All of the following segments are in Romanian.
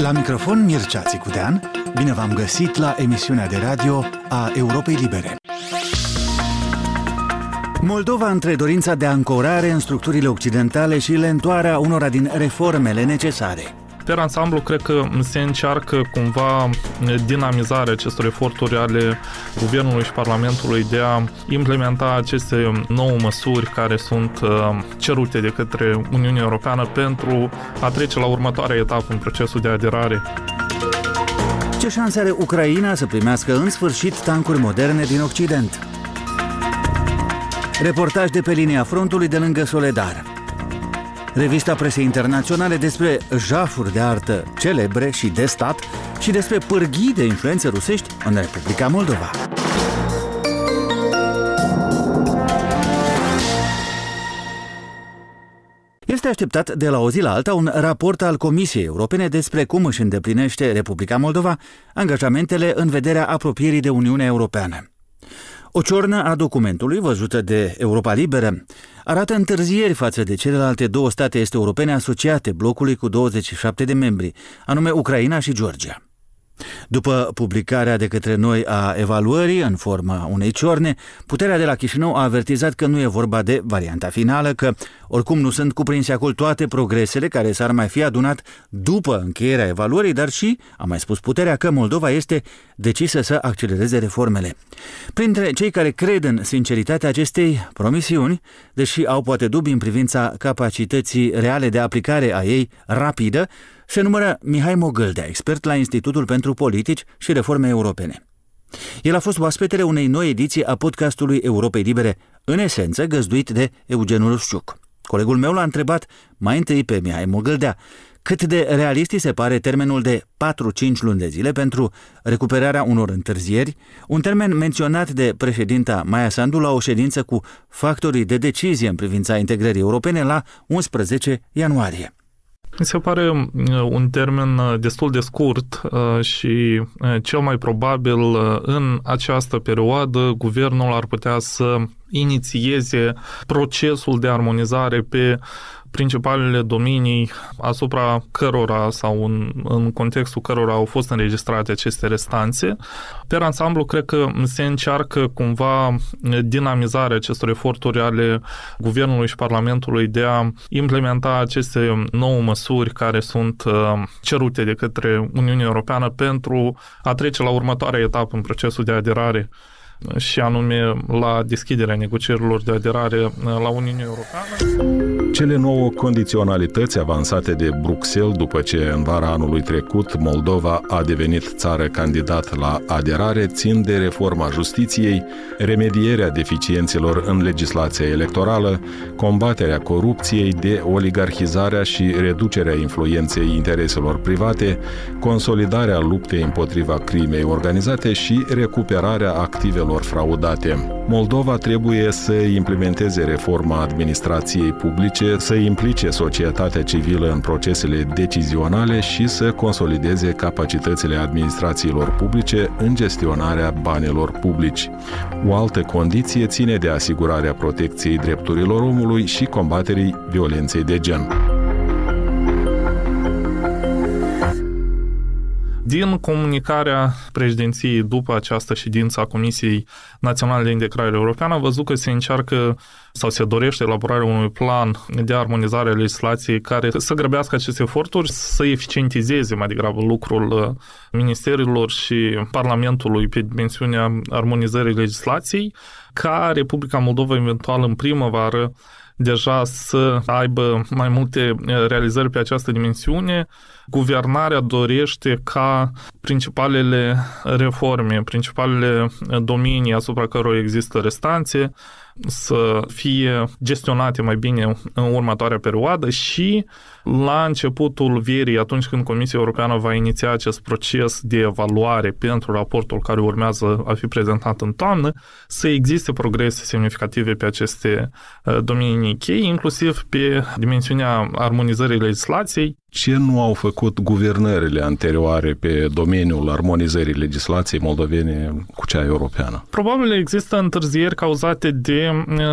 La microfon Mircea Țicudean, bine v-am găsit la emisiunea de radio a Europei Libere. Moldova între dorința de ancorare în structurile occidentale și lentoarea unora din reformele necesare. Per ansamblu, cred că se încearcă cumva dinamizarea acestor eforturi ale Guvernului și Parlamentului de a implementa aceste nouă măsuri care sunt cerute de către Uniunea Europeană pentru a trece la următoarea etapă în procesul de aderare. Ce șanse are Ucraina să primească în sfârșit tancuri moderne din Occident? Reportaj de pe linia frontului de lângă Soledar. Revista presei internaționale despre jafuri de artă celebre și de stat și despre pârghii de influențe rusești în Republica Moldova. Este așteptat de la o zi la alta un raport al Comisiei Europene despre cum își îndeplinește Republica Moldova angajamentele în vederea apropierii de Uniunea Europeană. O ciornă a documentului, văzută de Europa Liberă, arată întârzieri față de celelalte două state est europene asociate blocului cu 27 de membri, anume Ucraina și Georgia. După publicarea de către noi a evaluării în forma unei ciorne, puterea de la Chișinău a avertizat că nu e vorba de varianta finală, că oricum nu sunt cuprinse acolo toate progresele care s-ar mai fi adunat după încheierea evaluării, dar și, a mai spus puterea, că Moldova este decisă să accelereze reformele. Printre cei care cred în sinceritatea acestei promisiuni, deși au poate dubii în privința capacității reale de aplicare a ei rapidă, se numără Mihai Mogâldea, expert la Institutul pentru Politici și Reforme Europene. El a fost oaspetele unei noi ediții a podcastului Europei Libere, în esență găzduit de Eugen Rusciuc. Colegul meu l-a întrebat mai întâi pe Mihai Mogâldea cât de realist se pare termenul de 4-5 luni de zile pentru recuperarea unor întârzieri, un termen menționat de președinta Maia Sandu la o ședință cu factorii de decizie în privința integrării europene la 11 ianuarie. Mi se pare un termen destul de scurt și cel mai probabil în această perioadă guvernul ar putea să inițieze procesul de armonizare pe principalele domenii asupra cărora sau în contextul cărora au fost înregistrate aceste restanțe. Per ansamblu, cred că se încearcă cumva dinamizarea acestor eforturi ale Guvernului și Parlamentului de a implementa aceste nouă măsuri care sunt cerute de către Uniunea Europeană pentru a trece la următoarea etapă în procesul de aderare, și anume la deschiderea negocierilor de aderare la Uniunea Europeană. Cele 9 condiționalități avansate de Bruxelles după ce în vara anului trecut Moldova a devenit țară candidat la aderare țin de reforma justiției, remedierea deficiențelor în legislația electorală, combaterea corupției, de oligarhizarea și reducerea influenței intereselor private, consolidarea luptei împotriva crimei organizate și recuperarea activelor fraudate. Moldova trebuie să implementeze reforma administrației publice, să implice societatea civilă în procesele decizionale și să consolideze capacitățile administrațiilor publice în gestionarea banilor publici. O altă condiție ține de asigurarea protecției drepturilor omului și combaterii violenței de gen. Din comunicarea președinției după această ședință a Comisiei Naționale de Integrare Europeană, am văzut că se încearcă sau se dorește elaborarea unui plan de armonizare a legislației care să grăbească aceste eforturi, să eficientizeze mai degrabă lucrul ministerilor și Parlamentului pe dimensiunea armonizării legislației, ca Republica Moldova eventual în primăvară deja să aibă mai multe realizări pe această dimensiune. Guvernarea dorește ca principalele reforme, principalele domenii asupra cărora există restanțe să fie gestionate mai bine în următoarea perioadă și la începutul verii, atunci când Comisia Europeană va iniția acest proces de evaluare pentru raportul care urmează a fi prezentat în toamnă, să existe progrese semnificative pe aceste domenii cheie, inclusiv pe dimensiunea armonizării legislației. Ce nu au făcut guvernările anterioare pe domeniul armonizării legislației moldovene cu cea europeană? Probabil există întârzieri cauzate de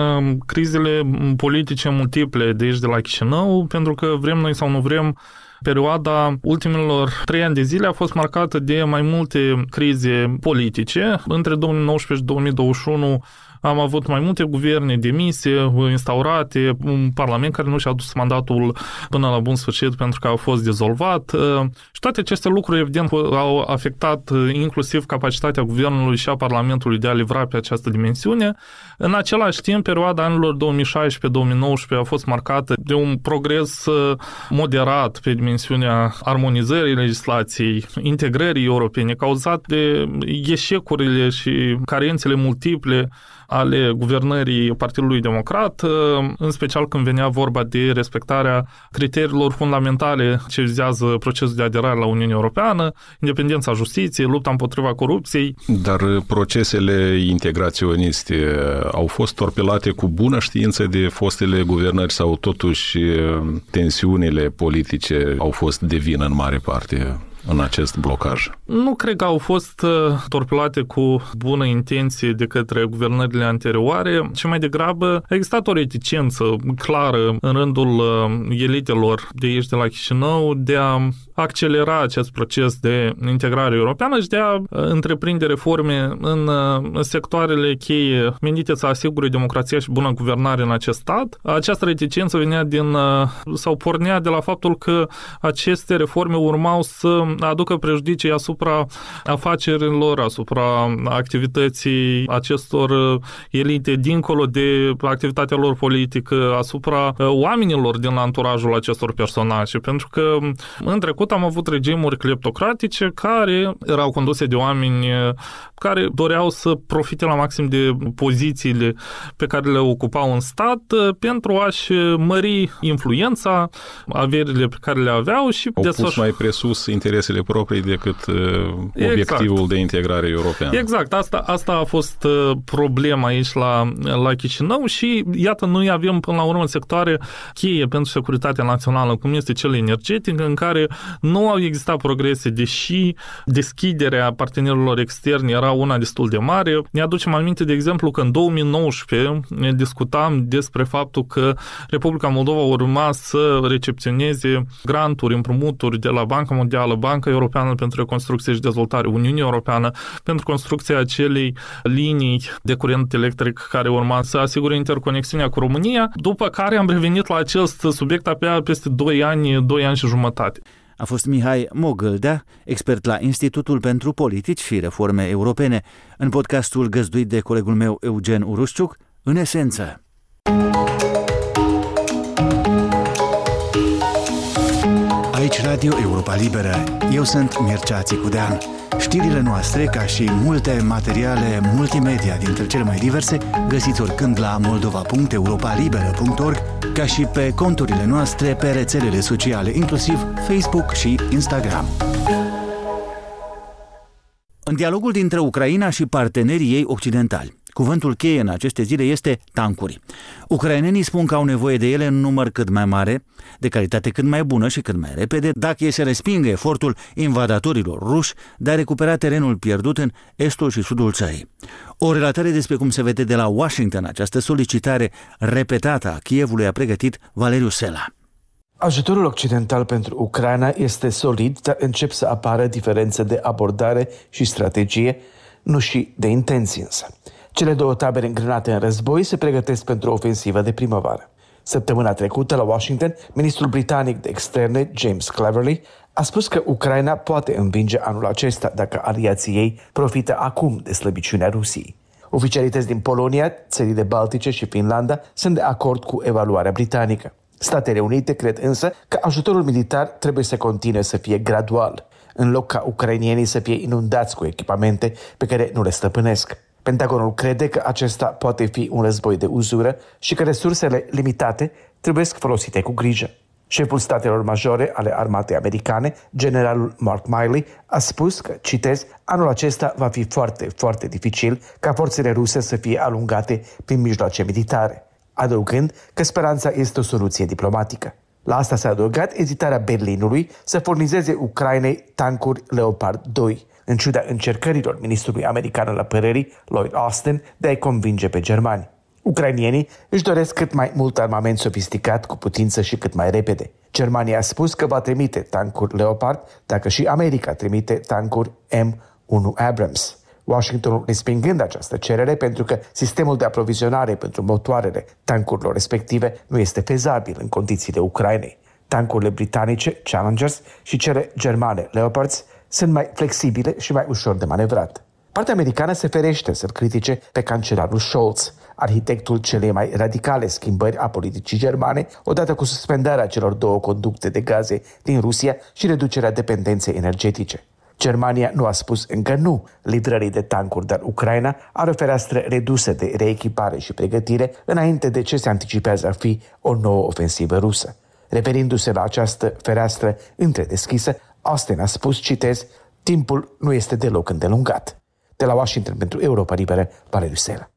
crizele politice multiple de aici de la Chișinău, pentru că vrem noi sau nu vrem, perioada ultimilor 3 ani de zile a fost marcată de mai multe crize politice. Între 2019 și 2021 am avut mai multe guverne demise, instaurate, un parlament care nu și-a dus mandatul până la bun sfârșit pentru că a fost dizolvat. Și toate aceste lucruri, evident, au afectat inclusiv capacitatea guvernului și a Parlamentului de a livra pe această dimensiune. În același timp, perioada anilor 2016-2019 a fost marcată de un progres moderat pe dimensiunea armonizării legislației, integrării europene, cauzat de eșecurile și carențele multiple ale guvernării Partidului Democrat, în special când venea vorba de respectarea criteriilor fundamentale ce vizează procesul de aderare la Uniunea Europeană, independența justiției, lupta împotriva corupției. Dar procesele integraționiste au fost torpilate cu bună știință de fostele guvernări sau totuși tensiunile politice au fost de vină în mare parte în acest blocaj? Nu cred că au fost torpilate cu bună intenție de către guvernările anterioare, ci mai degrabă a existat o reticență clară în rândul elitelor de aici de la Chișinău de a accelera acest proces de integrare europeană și de a întreprinde reforme în sectoarele cheie menite să asigure democrația și bună guvernare în acest stat. Această reticență venea sau pornea de la faptul că aceste reforme urmau să aducă prejudicii asupra afacerilor, asupra activității acestor elite dincolo de activitatea lor politică, asupra oamenilor din anturajul acestor personaje. Pentru că în trecut am avut regimuri cleptocratice care erau conduse de oameni care doreau să profite la maxim de pozițiile pe care le ocupau în stat pentru a-și mări influența, averile pe care le aveau și au pus mai presus interesele proprii decât obiectivul de integrare europeană. Exact. Asta a fost problema aici la Chișinău și iată, noi avem până la urmă sectoare cheie pentru securitatea națională, cum este cel energetic, în care nu au existat progrese, deși deschiderea partenerilor externi era una destul de mare. Ne aducem aminte, de exemplu, că în 2019 discutam despre faptul că Republica Moldova urma să recepționeze granturi, împrumuturi de la Banca Mondială, Banca Europeană pentru Reconstrucție și Dezvoltare, Uniunea Europeană, pentru construcția acelei linii de curent electric care urma să asigure interconexiunea cu România, după care am revenit la acest subiect abia peste 2 ani și jumătate. A fost Mihai Mogâldea, expert la Institutul pentru Politici și Reforme Europene, în podcastul găzduit de colegul meu Eugen Urușciuc, În esență. Aici Radio Europa Liberă. Eu sunt Mircea Țicudean. Știrile noastre, ca și multe materiale multimedia dintre cele mai diverse, găsiți oricând la moldova.europalibera.org, ca și pe conturile noastre pe rețelele sociale, inclusiv Facebook și Instagram. În dialogul dintre Ucraina și partenerii ei occidentali, cuvântul cheie în aceste zile este tancuri. Ucrainenii spun că au nevoie de ele în număr cât mai mare, de calitate cât mai bună și cât mai repede, dacă e să respingă efortul invadatorilor ruși de a recupera terenul pierdut în estul și sudul țării. O relatare despre cum se vede de la Washington această solicitare repetată a Kievului a pregătit Valeriu Sela. Ajutorul occidental pentru Ucraina este solid, dar încep să apară diferențe de abordare și strategie, nu și de intenții însă. Cele două tabere îngrenate în război se pregătesc pentru o ofensivă de primăvară. Săptămâna trecută, la Washington, ministrul britanic de externe, James Cleverly, a spus că Ucraina poate învinge anul acesta dacă aliații ei profită acum de slăbiciunea Rusiei. Oficialități din Polonia, țările Baltice și Finlanda sunt de acord cu evaluarea britanică. Statele Unite cred însă că ajutorul militar trebuie să continue să fie gradual, în loc ca ucrainienii să fie inundați cu echipamente pe care nu le stăpânesc. Pentagonul crede că acesta poate fi un război de uzură și că resursele limitate trebuie folosite cu grijă. Șeful statelor majore ale armatei americane, generalul Mark Milley, a spus că, citez, anul acesta va fi foarte, foarte dificil ca forțele ruse să fie alungate prin mijloace militare, adăugând că speranța este o soluție diplomatică. La asta s-a adăugat ezitarea Berlinului să furnizeze Ucrainei tancuri Leopard 2, în ciuda încercărilor ministrului american al apărării, Lloyd Austin, de a-i convinge pe germani. Ucrainienii își doresc cât mai mult armament sofisticat, cu putință și cât mai repede. Germania a spus că va trimite tancuri Leopard dacă și America trimite tancuri M1 Abrams. Washingtonul respingând această cerere pentru că sistemul de aprovizionare pentru motoarele tancurilor respective nu este fezabil în condițiile Ucrainei. Tancurile britanice, Challengers, și cele germane, Leopards, sunt mai flexibile și mai ușor de manevrat. Partea americană se ferește să-l critique pe cancelarul Scholz, arhitectul celei mai radicale schimbări a politicii germane, odată cu suspendarea celor 2 conducte de gaze din Rusia și reducerea dependenței energetice. Germania nu a spus încă nu livrării de tancuri, dar Ucraina are o fereastră redusă de reechipare și pregătire înainte de ce se anticipează a fi o nouă ofensivă rusă. Referindu-se la această fereastră întredeschisă, Austin a spus, citez, timpul nu este deloc îndelungat. De la Washington pentru Europa Liberă, Valeriu Sela.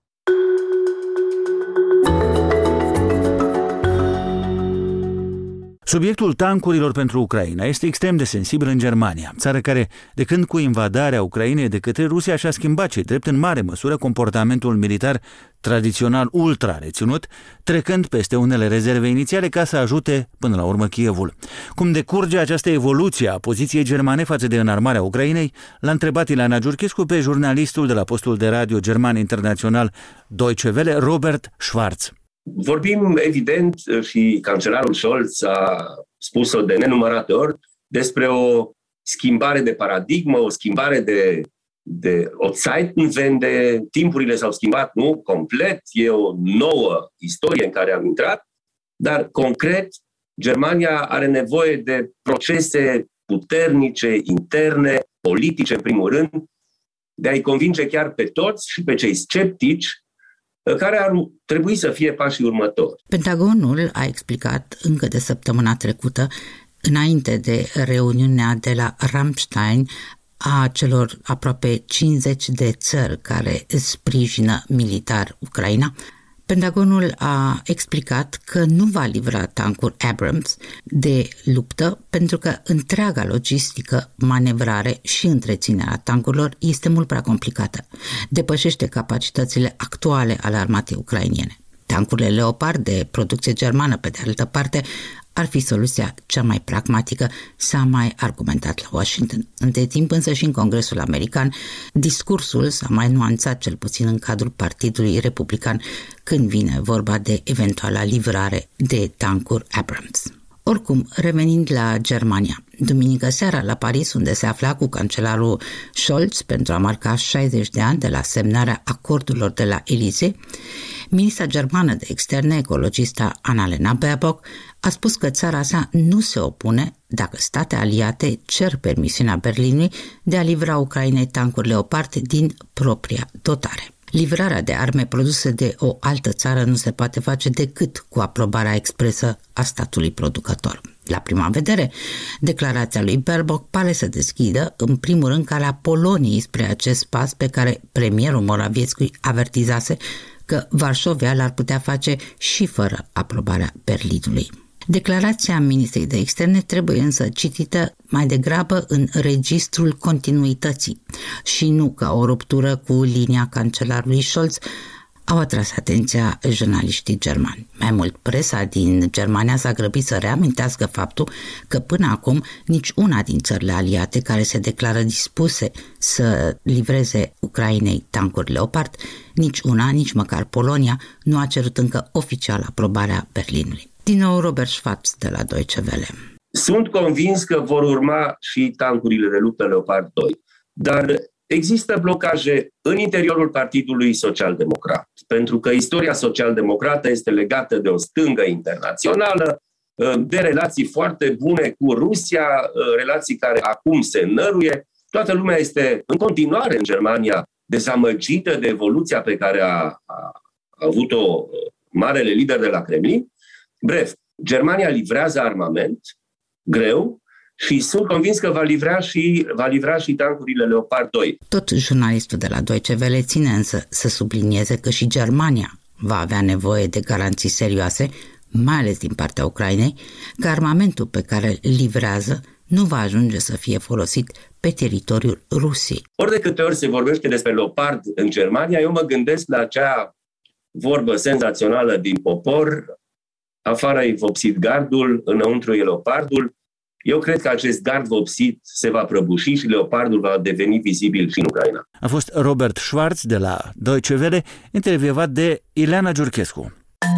Subiectul tancurilor pentru Ucraina este extrem de sensibil în Germania, țară care, de când cu invadarea Ucrainei de către Rusia, și-a schimbat ce drept în mare măsură comportamentul militar tradițional ultra reținut, trecând peste unele rezerve inițiale ca să ajute până la urmă Kievul. Cum decurge această evoluție a poziției germane față de înarmarea Ucrainei, l-a întrebat Ileana Giurchescu pe jurnalistul de la postul de radio german internațional Deutsche Welle, Robert Schwarz. Vorbim, evident, și cancelarul Scholz a spus-o de nenumărate ori, despre o schimbare de paradigmă, o schimbare de o Zeitenwende. Timpurile s-au schimbat, nu complet, e o nouă istorie în care am intrat, dar concret Germania are nevoie de procese puternice, interne, politice în primul rând, de a-i convinge chiar pe toți și pe cei sceptici, care ar trebui să fie pașii următori. Pentagonul a explicat încă de săptămâna trecută, înainte de reuniunea de la Ramstein, a celor aproape 50 de țări care sprijină militar Ucraina, Pentagonul a explicat că nu va livra tancuri Abrams de luptă pentru că întreaga logistică, manevrare și întreținerea tancurilor este mult prea complicată. Depășește capacitățile actuale ale armatei ucrainene. Tancurile Leopard de producție germană, pe de altă parte, ar fi soluția cea mai pragmatică, s-a mai argumentat la Washington. Între timp însă și în Congresul American, discursul s-a mai nuanțat, cel puțin în cadrul Partidului Republican, când vine vorba de eventuala livrare de tancuri Abrams. Oricum, revenind la Germania, duminică seara la Paris, unde se afla cu cancelarul Scholz pentru a marca 60 de ani de la semnarea acordurilor de la Elysee, ministra germană de externe, ecologista Annalena Baerbock, a spus că țara sa nu se opune dacă state aliate cer permisiunea Berlinului de a livra Ucrainei tancuri Leopard din propria dotare. Livrarea de arme produse de o altă țară nu se poate face decât cu aprobarea expresă a statului producător. La prima vedere, declarația lui Baerbock pare să deschidă, în primul rând, calea Poloniei spre acest pas pe care premierul Morawiecki avertizase că Varșovia l-ar putea face și fără aprobarea Berlinului. Declarația ministrei de externe trebuie însă citită mai degrabă în registrul continuității și nu ca o ruptură cu linia cancelarului Scholz, au atras atenția jurnaliștii germani. Mai mult, presa din Germania s-a grăbit să reamintească faptul că până acum nici una din țările aliate care se declară dispuse să livreze Ucrainei tancuri Leopard, nici una, nici măcar Polonia, nu a cerut încă oficial aprobarea Berlinului. Din nou, Robert Schwarz de la Deutsche Welle. Sunt convins că vor urma și tancurile de luptă Leopard 2, dar există blocaje în interiorul Partidului Social-Democrat, pentru că istoria social-democrată este legată de o stângă internațională, de relații foarte bune cu Rusia, relații care acum se năruie. Toată lumea este în continuare în Germania dezamăgită de evoluția pe care a avut-o marele lider de la Kremlin. Bref, Germania livrează armament greu și sunt convins că va livra și tancurile Leopard 2. Tot jurnalistul de la Deutsche Welle ține însă să sublinieze că și Germania va avea nevoie de garanții serioase, mai ales din partea Ucrainei, că armamentul pe care îl livrează nu va ajunge să fie folosit pe teritoriul Rusiei. Ori de câte ori se vorbește despre Leopard în Germania, eu mă gândesc la acea vorbă senzațională din popor: afară e vopsit gardul, înăuntru e leopardul. Eu cred că acest gard vopsit se va prăbuși și leopardul va deveni vizibil și în Ucraina. A fost Robert Schwarz de la Deutsche Welle, intervievat de Ileana Giurchescu.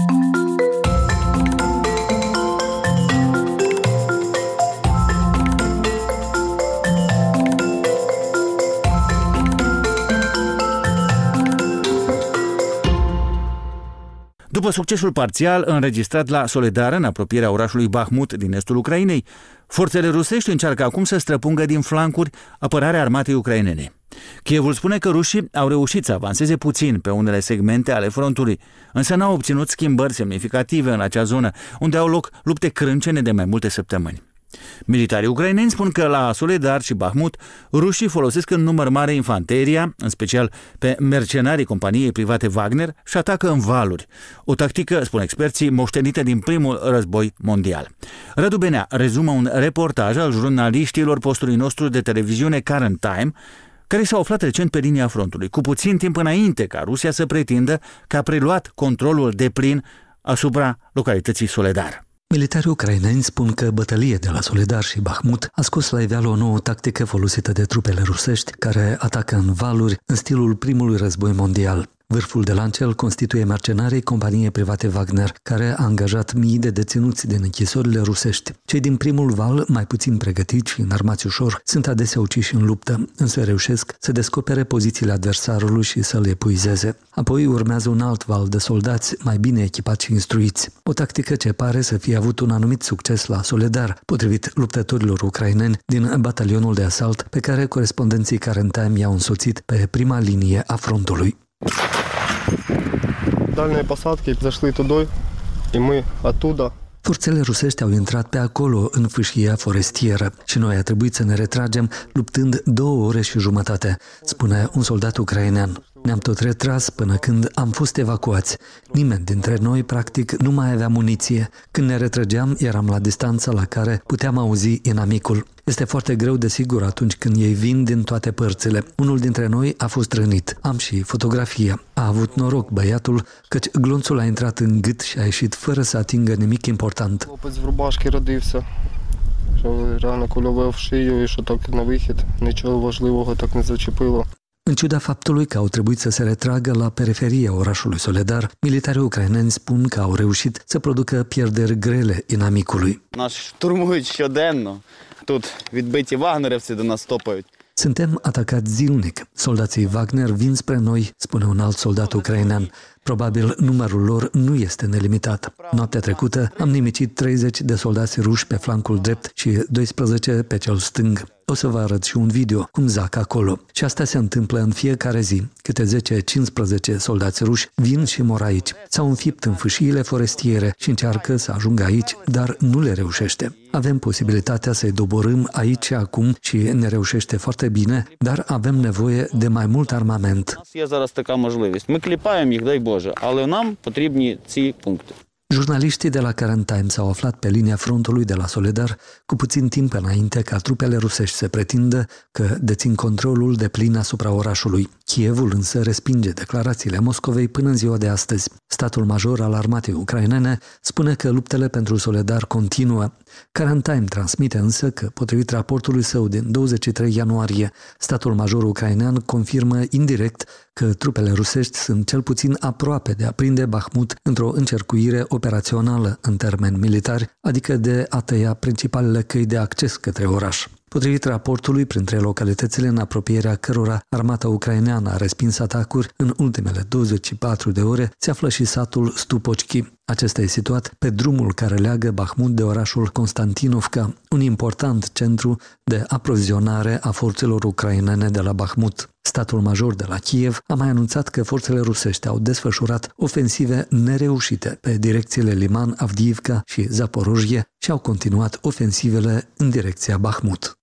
După succesul parțial înregistrat la Soledar în apropierea orașului Bahmut din estul Ucrainei, forțele rusești încearcă acum să străpungă din flancuri apărarea armatei ucrainene. Kievul spune că rușii au reușit să avanseze puțin pe unele segmente ale frontului, însă n-au obținut schimbări semnificative în acea zonă, unde au loc lupte crâncene de mai multe săptămâni. Militarii ucraineni spun că la Soledar și Bahmut rușii folosesc în număr mare infanteria, în special pe mercenarii companiei private Wagner, și atacă în valuri. O tactică, spun experții, moștenită din primul război mondial. Radu Benea rezumă un reportaj al jurnaliștilor postului nostru de televiziune Current Time, care s-au aflat recent pe linia frontului, cu puțin timp înainte ca Rusia să pretindă că a preluat controlul deplin asupra localității Soledar. Militarii ucraineni spun că bătălia de la Soledar și Bahmut a scos la iveală o nouă tactică folosită de trupele rusești care atacă în valuri în stilul primului război mondial. Vârful de lancel constituie mercenarii companiei private Wagner, care a angajat mii de deținuți din închisorile rusești. Cei din primul val, mai puțin pregătiți și înarmați ușor, sunt adesea uciși în luptă, însă reușesc să descopere pozițiile adversarului și să le epuizeze. Apoi urmează un alt val de soldați mai bine echipați și instruiți. O tactică ce pare să fie avut un anumit succes la Soledar, potrivit luptătorilor ucraineni din batalionul de asalt pe care corespondenții Current Time i-au însoțit pe prima linie a frontului. Дальние посадки зашли туда, и мы оттуда. Forțele rusești au intrat pe acolo, în fâșia forestieră, și noi a trebuit să ne retragem luptând 2 ore și jumătate, spune un soldat ucrainean. Ne-am tot retras până când am fost evacuați. Nimeni dintre noi, practic, nu mai avea muniție. Când ne retrăgeam, eram la distanța la care puteam auzi inamicul. Este foarte greu, desigur, atunci când ei vin din toate părțile. Unul dintre noi a fost rănit. Am și fotografia. A avut noroc băiatul, căci glonțul a intrat în gât și a ieșit fără să atingă nimic important. Реально кульове в шию, і що так на вихід, нічого важливого так не зачепило. În ciuda faptului că au trebuit să se retragă la periferia orașului Soledar, militarii ucraineni spun că au reușit să producă pierderi grele inamicului. Нас штурмують щоденно. Тут відбиті вагнерівці до нас топають. Suntem atacați zilnic. Soldații Wagner vin spre noi, spune un alt soldat ucrainean. Probabil numărul lor nu este nelimitat. Noaptea trecută am nimicit 30 de soldați ruși pe flancul drept și 12 pe cel stâng. O să vă arăt și un video cum zac acolo. Și asta se întâmplă în fiecare zi. Câte 10-15 soldați ruși vin și mor aici. S-au înfipt în fâșiile forestiere și încearcă să ajungă aici, dar nu le reușește. Avem posibilitatea să-i doborâm aici și acum și ne reușește foarte bine, dar avem nevoie de mai mult armament. Є зараз така можливість. Ми кліпаємо їх, дай Боже, але нам потрібні ці пункти. Jurnaliștii de la Current Time s-au aflat pe linia frontului de la Soledar cu puțin timp înainte ca trupele rusești să pretindă că dețin controlul deplin asupra orașului. Kievul însă respinge declarațiile Moscovei până în ziua de astăzi. Statul major al armatei ucrainene spune că luptele pentru Soledar continuă. Current Time transmite însă că, potrivit raportului său din 23 ianuarie, statul major ucrainean confirmă indirect că trupele rusești sunt cel puțin aproape de a prinde Bahmut într-o încercuire operațională în termeni militari, adică de a tăia principalele căi de acces către oraș. Potrivit raportului, printre localitățile în apropierea cărora armata ucraineană a respins atacuri în ultimele 24 de ore, se află și satul Stupocki. Acesta e situat pe drumul care leagă Bahmut de orașul Constantinovka, un important centru de aprovizionare a forțelor ucrainene de la Bahmut. Statul major de la Kiev a mai anunțat că forțele rusești au desfășurat ofensive nereușite pe direcțiile Liman, Avdiivka și Zaporojie și au continuat ofensivele în direcția Bahmut.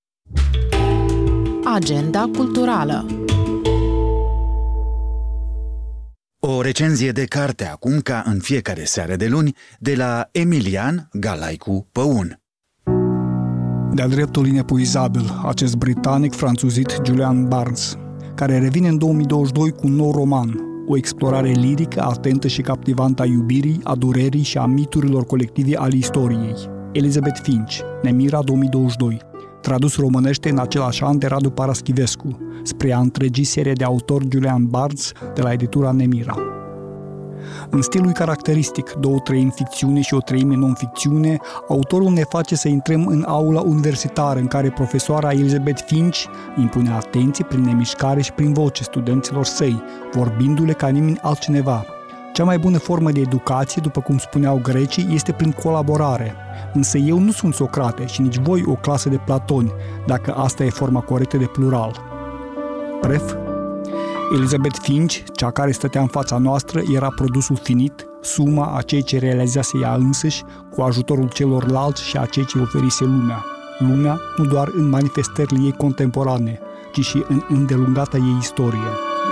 Agenda culturală. O recenzie de carte acum, ca în fiecare seară de luni, de la Emilian Galaicu Păun. De-a dreptul inepuizabil, acest britanic franțuzit Julian Barnes, care revine în 2022 cu un nou roman, o explorare lirică, atentă și captivantă a iubirii, a durerii și a miturilor colective ale istoriei. Elizabeth Finch, Nemira 2022, tradus românește în același an de Radu Paraschivescu, spre a întregii serie de autor Julian Barnes de la editura Nemira. În stilul caracteristic, 2/3 ficțiune și 1/3 non-ficțiune, autorul ne face să intrăm în aula universitară în care profesoara Elizabeth Finch impune atenție prin nemișcare și prin voce studenților săi, vorbindu-le ca nimeni altcineva. Cea mai bună formă de educație, după cum spuneau grecii, este prin colaborare. Însă eu nu sunt Socrate și nici voi o clasă de platoni, dacă asta e forma corectă de plural. Bref, Elizabeth Finch, cea care stătea în fața noastră, era produsul finit, suma a ceea ce realizase ea însăși, cu ajutorul celorlalți și a ceea ce oferise lumea. Lumea nu doar în manifestările ei contemporane, ci și în îndelungata ei istorie.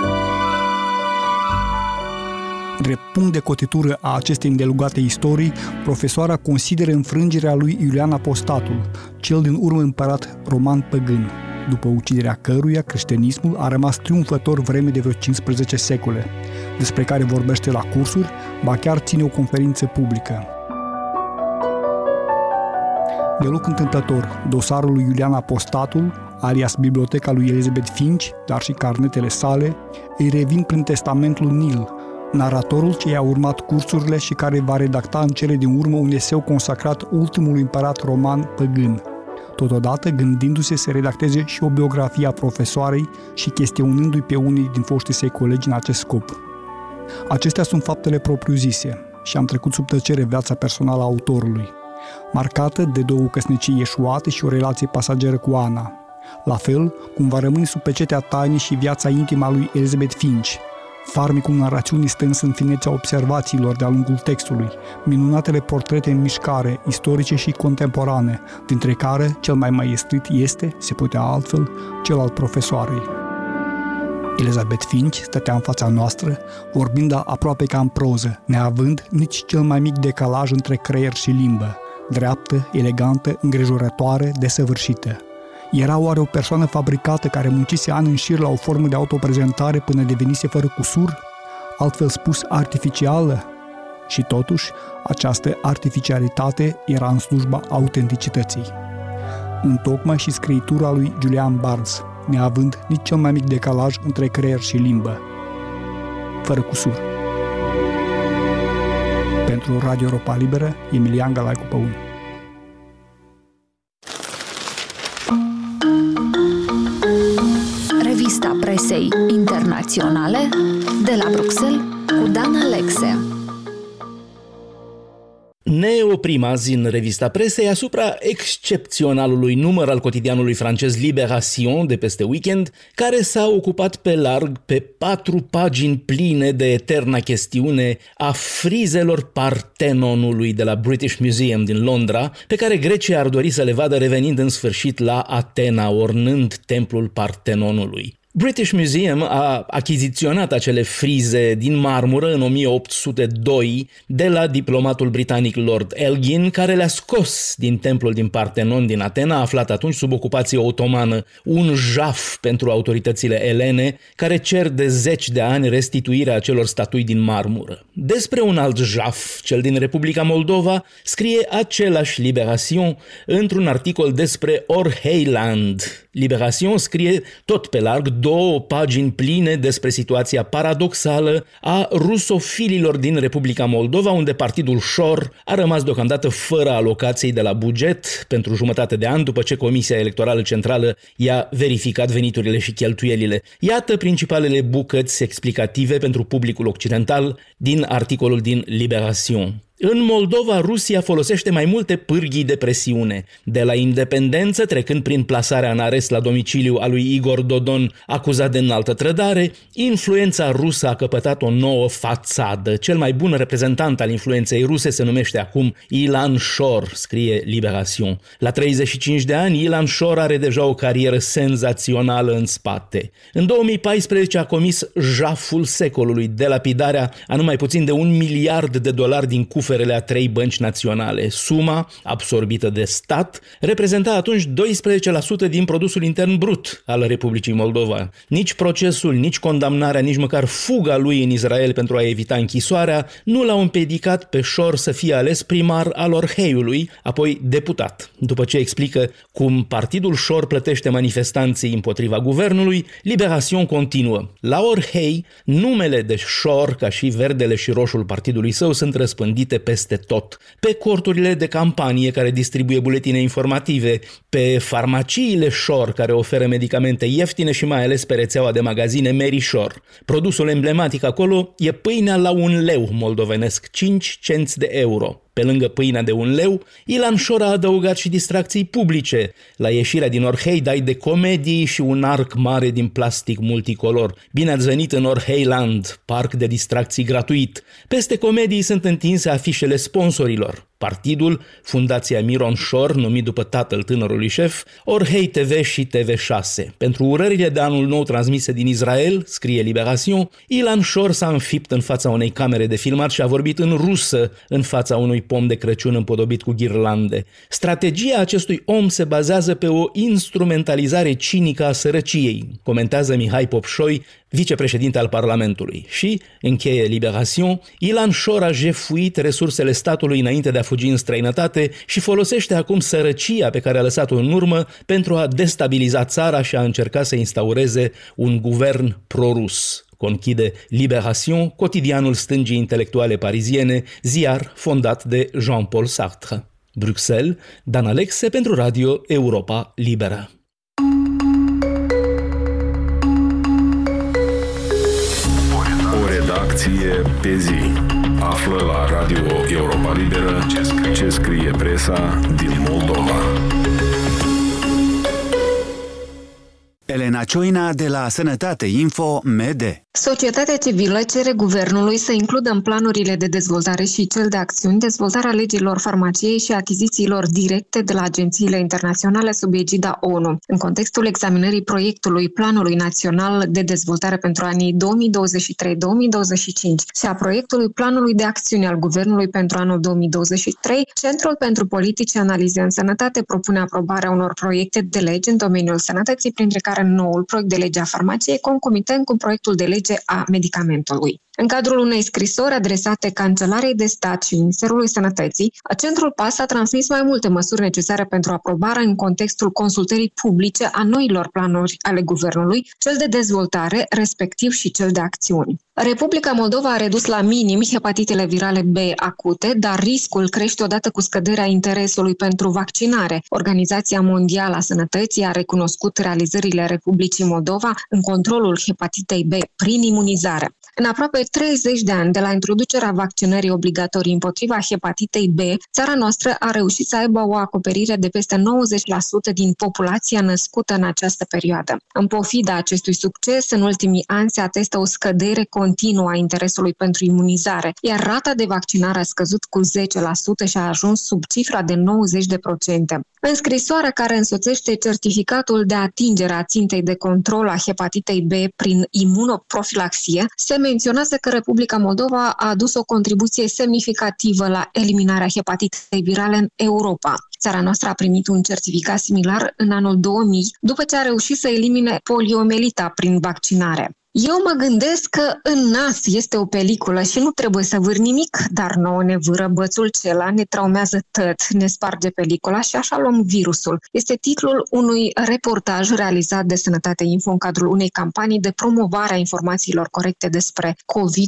Drept punct de cotitură a acestei îndelungate istorii, profesoara consideră înfrângerea lui Iulian Apostatul, cel din urmă împărat roman păgân, după uciderea căruia creștinismul a rămas triumfător vreme de vreo 15 secole, despre care vorbește la cursuri, ba chiar ține o conferință publică. Deloc întâmplător, dosarul lui Iulian Apostatul, alias Biblioteca lui Elizabeth Finch, dar și carnetele sale, îi revin prin testamentul Nil, naratorul ce i-a urmat cursurile și care va redacta în cele din urmă un eseu consacrat ultimului împărat roman păgân, totodată gândindu-se să redacteze și o biografie a profesoarei și chestionându-i pe unii din foștii săi colegi în acest scop. Acestea sunt faptele propriu-zise și am trecut sub tăcere viața personală a autorului, marcată de 2 căsnicii eșuate și o relație pasageră cu Ana, la fel cum va rămâne sub pecetea tainei și viața intimă a lui Elizabeth Finch. Farmecul narațiunii stă însă în finețea observațiilor de-a lungul textului, minunatele portrete în mișcare, istorice și contemporane, dintre care cel mai maestrit este, se putea altfel, cel al profesoarei. Elizabeth Finch stătea în fața noastră, vorbind aproape ca în proză, neavând nici cel mai mic decalaj între creier și limbă, dreaptă, elegantă, îngrijorătoare, desăvârșită. Era oare o persoană fabricată care muncise ani în șir la o formă de autoprezentare până devenise fără cusur? Altfel spus, artificială? Și totuși, această artificialitate era în slujba autenticității. Întocmai și scriitura lui Julian Barnes, neavând nici cel mai mic decalaj între creier și limbă. Fără cusur. Pentru Radio Europa Liberă, Emilian Galaicu Păun. Revista presei internaționale de la Bruxelles cu Dan Alexe. Ne oprim azi în revista presei asupra excepționalului număr al cotidianului francez Libération de peste weekend, care s-a ocupat pe larg pe 4 pagini pline de eterna chestiune a frizelor Partenonului de la British Museum din Londra, pe care grecii ar dori să le vadă revenind în sfârșit la Atena, ornând templul Partenonului. British Museum a achiziționat acele frize din marmură în 1802 de la diplomatul britanic Lord Elgin, care le-a scos din templul din Partenon din Atena, aflat atunci sub ocupație otomană, un jaf pentru autoritățile elene, care cer de 10 de ani restituirea acelor statui din marmură. Despre un alt jaf, cel din Republica Moldova, scrie același Libération într-un articol despre Orheiland. Libération scrie tot pe larg 2 pagini pline despre situația paradoxală a rusofililor din Republica Moldova, unde partidul Șor a rămas deocamdată fără alocații de la buget pentru jumătate de an, după ce Comisia Electorală Centrală i-a verificat veniturile și cheltuielile. Iată principalele bucăți explicative pentru publicul occidental din articolul din Libération. În Moldova, Rusia folosește mai multe pârghii de presiune. De la independență, trecând prin plasarea în arest la domiciliu a lui Igor Dodon, acuzat de înaltă trădare, influența rusă a căpătat o nouă fațadă. Cel mai bun reprezentant al influenței ruse se numește acum Ilan Shor, scrie Libération. La 35 de ani, Ilan Shor are deja o carieră senzațională în spate. În 2014 a comis jaful secolului, delapidarea a numai puțin de $1 miliard din cuferele a 3 bănci naționale. Suma, absorbită de stat, reprezenta atunci 12% din produsul intern brut al Republicii Moldova. Nici procesul, nici condamnarea, nici măcar fuga lui în Israel pentru a evita închisoarea nu l-au împiedicat pe Shor să fie ales primar al Orheiului, apoi deputat. După ce explică cum partidul Shor plătește manifestanții împotriva guvernului, Libération continuă. La Orhei, numele de Shor, ca și verdele și roșul partidului său, sunt răspândite peste tot. Pe corturile de campanie care distribuie buletine informative, pe farmaciile Shor care oferă medicamente ieftine și mai ales pe rețeaua de magazine Mary Shor. Produsul emblematic acolo e pâinea la $1 moldovenesc, 5 cenți de euro. Pe lângă pâinea de $1, Ilan Shor a adăugat și distracții publice. La ieșirea din Orhei, dai de comedii și un arc mare din plastic multicolor. Bine ați venit în Orheiland, parc de distracții gratuit. Peste comedii sunt întinse afișele sponsorilor. Partidul, Fundația Miron Shor, numit după tatăl tânărului șef, Orhei TV și TV6. Pentru urările de anul nou transmise din Israel, scrie Libération, Ilan Shor s-a înfipt în fața unei camere de filmat și a vorbit în rusă în fața unui pom de Crăciun împodobit cu ghirlande. Strategia acestui om se bazează pe o instrumentalizare cinică a sărăciei, comentează Mihai Popșoi, vicepreședinte al Parlamentului. Și, încheie Libération, Ilan Shor a jefuit resursele statului înainte de a fugi în străinătate și folosește acum sărăcia pe care a lăsat-o în urmă pentru a destabiliza țara și a încerca să instaureze un guvern pro-rus. Conchide Libération, cotidianul stângii intelectuale pariziene, ziar fondat de Jean-Paul Sartre. Bruxelles, Dan Alexe pentru Radio Europa Liberă. O redacție pe zi. Află la Radio Europa Liberă ce scrie presa din Moldova. Elena Cioina de la Sănătate Info MD. Societatea civilă cere guvernului să includă în planurile de dezvoltare și cel de acțiuni dezvoltarea legilor farmaciei și achizițiilor directe de la agențiile internaționale sub egida ONU, în contextul examinării proiectului Planului Național de Dezvoltare pentru anii 2023-2025 și a proiectului Planului de Acțiune al Guvernului pentru anul 2023, Centrul pentru Politici și Analize în Sănătate propune aprobarea unor proiecte de lege în domeniul sănătății, printre care noul proiect de lege a farmaciei, concomitent cu proiectul de lege a medicamentului. În cadrul unei scrisori adresate Cancelarei de Stat și Ministerului Sănătății, Centrul PAS a transmis mai multe măsuri necesare pentru aprobarea în contextul consultării publice a noilor planuri ale guvernului, cel de dezvoltare, respectiv și cel de acțiuni. Republica Moldova a redus la minim hepatitele virale B acute, dar riscul crește odată cu scăderea interesului pentru vaccinare. Organizația Mondială a Sănătății a recunoscut realizările Republicii Moldova în controlul hepatitei B prin imunizare. În aproape 30 de ani de la introducerea vaccinării obligatorii împotriva hepatitei B, țara noastră a reușit să aibă o acoperire de peste 90% din populația născută în această perioadă. În pofida acestui succes, în ultimii ani se atestă o scădere continuă a interesului pentru imunizare, iar rata de vaccinare a scăzut cu 10% și a ajuns sub cifra de 90%. În scrisoarea care însoțește certificatul de atingere a țintei de control a hepatitei B prin imunoprofilaxie, se menționează că Republica Moldova a adus o contribuție semnificativă la eliminarea hepatitei virale în Europa. Țara noastră a primit un certificat similar în anul 2000, după ce a reușit să elimine poliomelita prin vaccinare. Eu mă gândesc că în nas este o peliculă și nu trebuie să vâr nimic, dar nouă ne vâră bățul cela, ne traumează tot, ne sparge pelicula și așa luăm virusul. Este titlul unui reportaj realizat de Sănătate Info în cadrul unei campanii de promovare a informațiilor corecte despre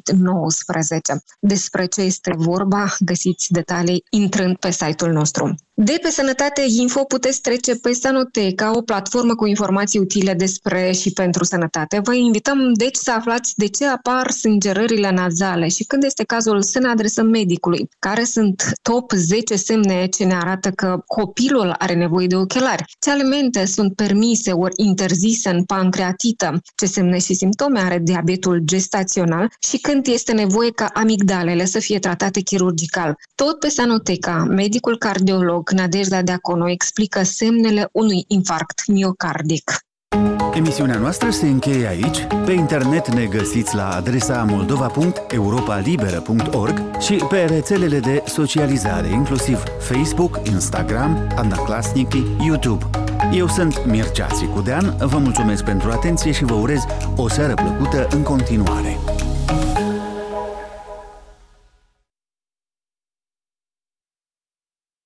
COVID-19. Despre ce este vorba, găsiți detalii intrând pe site-ul nostru. De pe Sănătate Info puteți trece pe Sanoteca, o platformă cu informații utile despre și pentru sănătate. Vă invităm deci să aflați de ce apar sângerările nazale și când este cazul să ne adresăm medicului. Care sunt top 10 semne ce ne arată că copilul are nevoie de ochelari? Ce alimente sunt permise ori interzise în pancreatită? Ce semne și simptome are diabetul gestațional? Și când este nevoie ca amigdalele să fie tratate chirurgical? Tot pe Sanoteca, medicul cardiolog Nadejda Deaconu explică semnele unui infarct miocardic. Emisiunea noastră se încheie aici. Pe internet ne găsiți la adresa moldova.europalibera.org și pe rețelele de socializare, inclusiv Facebook, Instagram, Odnoklassniki, YouTube. Eu sunt Mircea Țicudean, vă mulțumesc pentru atenție și vă urez o seară plăcută în continuare.